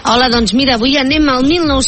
Hola, doncs mira, avui anem al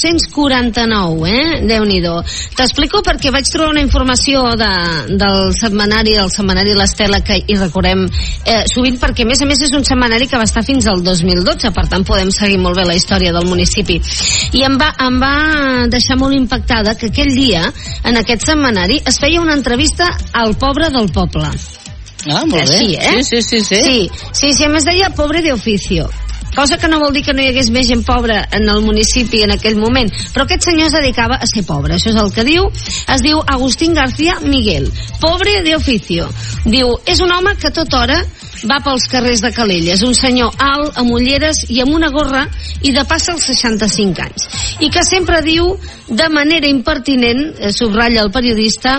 1949, Déu-n'hi-do. T'explico perquè vaig trobar una informació del setmanari l'Estela, que hi recordem sovint, perquè a més és un setmanari que va estar fins al 2012, per tant podem seguir molt bé la història del municipi. I em va deixar molt impactada que aquell dia, en aquest setmanari, es feia una entrevista al pobre del poble. Ah, molt així, bé. Sí, a més deia pobre de oficio, cosa que no vol dir que no hi hagués més gent pobra en el municipi en aquell moment, però aquest senyor es dedicava a ser pobre, això és el que diu. Es diu Agustín García Miguel, pobre de oficio. Diu, és un home que a tota hora va pels carrers de Calella, és un senyor alt, amb ulleres i amb una gorra, i de passa als 65 anys, i que sempre diu de manera impertinent, subratlla el periodista,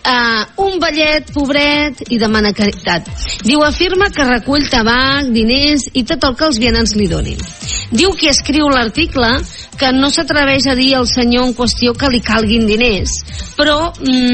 un vellet, pobret, i demana caritat. Diu, afirma que recull tabac, diners i tot el que els vianants li donin. Diu qui escriu l'article que no s'atreveix a dir al senyor en qüestió que li calguin diners, però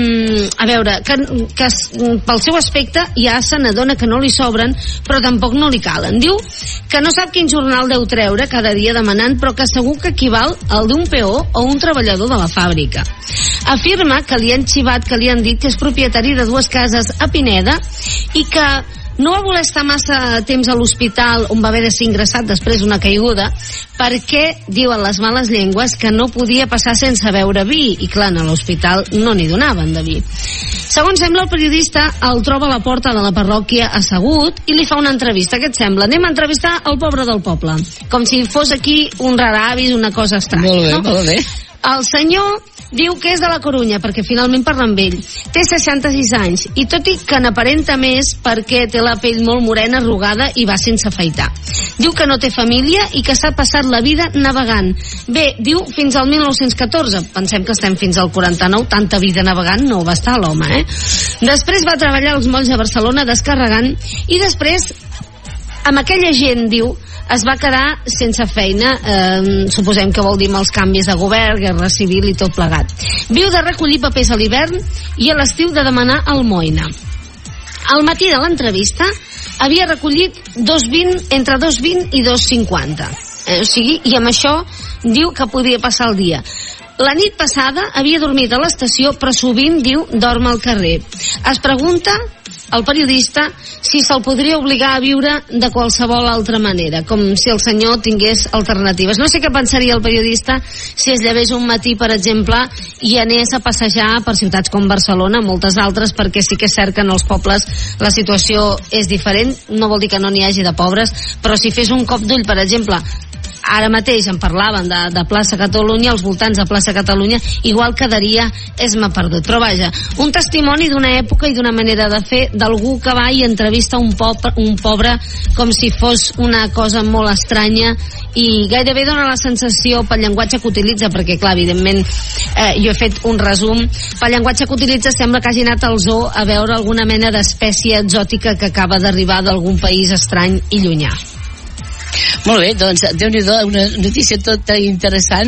a veure, que pel seu aspecte ja se n'adona que no li sobren, però tampoc no li calen. Diu que no sap quin jornal deu treure cada dia demanant, però que segur que equival al d'un peó o un treballador de la fàbrica. Afirma que li han xivat, que li han dit que és propietari de 2 cases a Pineda i que no va voler estar massa temps a l'hospital, on va haver de ser ingressat després d'una caiguda, perquè, diuen les males llengües, que no podia passar sense beure vi, i clar, a l'hospital no n'hi donaven de vi. Segons sembla, el periodista el troba a la porta de la parròquia assegut i li fa una entrevista. Què et sembla? Anem a entrevistar el pobre del poble, com si fos aquí un raravis, una cosa estranya. Molt bé. El senyor diu que és de la Corunya, perquè finalment parla amb ell. Té 66 anys, i tot i que n'aparenta més perquè té la pell molt morena, arrugada, i va sense afaitar. Diu que no té família i que s'ha passat la vida navegant. Bé, diu fins al 1914. Pensem que estem fins al 49, tanta vida navegant no va estar l'home, Després va treballar als molls a Barcelona descarregant, i després, amb aquella gent, diu, es va quedar sense feina, suposem que vol dir amb els canvis de govern, guerra civil i tot plegat. Viu de recollir papers a l'hivern i a l'estiu de demanar almoina. Al matí de l'entrevista havia recollit entre 2,20 i 2,50. O sigui, i amb això diu que podia passar el dia. La nit passada havia dormit a l'estació, però sovint, diu, dorm al carrer. Es pregunta el periodista si se'l podria obligar a viure de qualsevol altra manera, com si el senyor tingués alternatives. No sé què pensaria el periodista si es llevés un matí, per exemple, i anés a passejar per ciutats com Barcelona, moltes altres, perquè sí que és cert que en els pobles la situació és diferent. No vol dir que no n'hi hagi de pobres, però si fes un cop d'ull, per exemple, ara mateix en parlaven de plaça Catalunya, als voltants de plaça Catalunya, igual quedaria esma perdut. Però vaja, un testimoni d'una època i d'una manera de fer d'algú que va i entrevista un pobre com si fos una cosa molt estranya, i gairebé dona la sensació, pel llenguatge que utilitza, perquè clar, evidentment jo he fet un resum, pel llenguatge que utilitza sembla que hagi anat al zoo a veure alguna mena d'espècie exòtica que acaba d'arribar d'algun país estrany i llunyà. Molt bé, doncs Déu-n'hi-do, una notícia tota interessant.